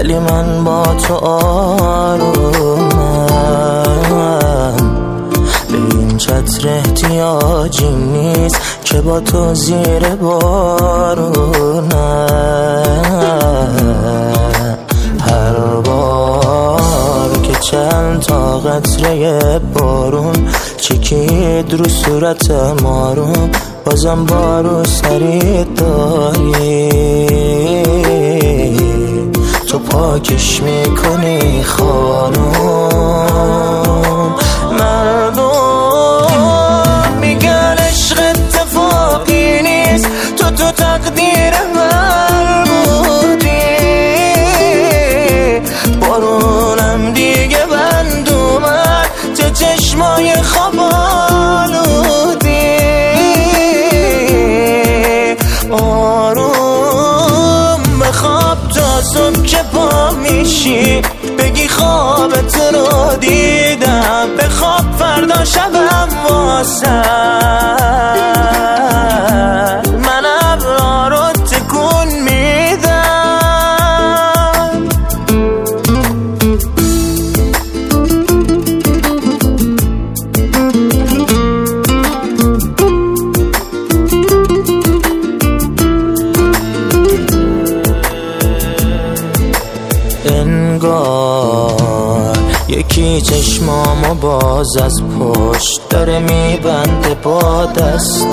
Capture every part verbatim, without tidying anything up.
ولی من با تو آرومم. به این چتر احتیاجی نیست که با تو زیر بارونم. هر بار که چند تا قطره بارون چکید رو صورت مارون، بازم بارو سری داری، تو پاکش میکنی خانم. مردم میگن عشق اتفاقی نیست، تو تو تقدیر من بودی. بارونم دیگه بند اومد، چه چشمای خواب آلودی. آروم بخواب تا صبح که پا میشی، بگی خوابت رو دیدم. بخواب فردا شبم واسد من ابرا رو تکون میدم. انگار یکی چشمامو باز از پشت داره میبنده با دستاش،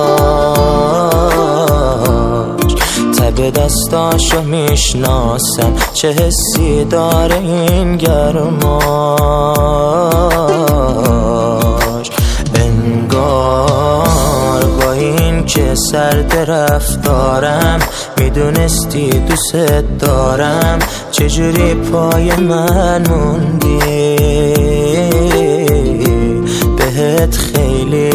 تب دستاشو میشناسم، چه حسی داره این گرماش. انگار با این که سرد رفتارم میدونستی دوست دارم، چجوری پای من موندی. بهت خیلی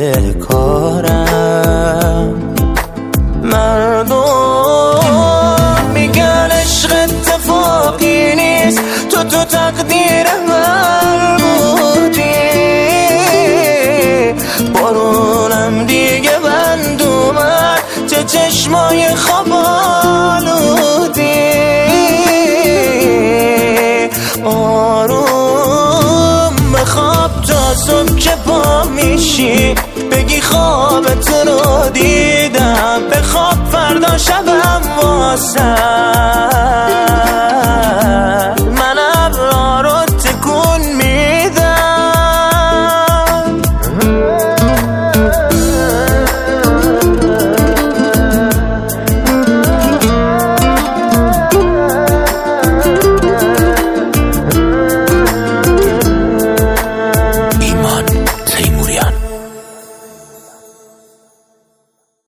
بدهکارم. مردم میگن عشق اتفاقی نیست، تو تو تقدیر من بودی. بارونم دیگه بند اومد، چه چشمای خواب آلودی. آروم بخواب تا صبح که پا میشی، بگی خوابت رو دیدم. بخواب فردا شبم واسد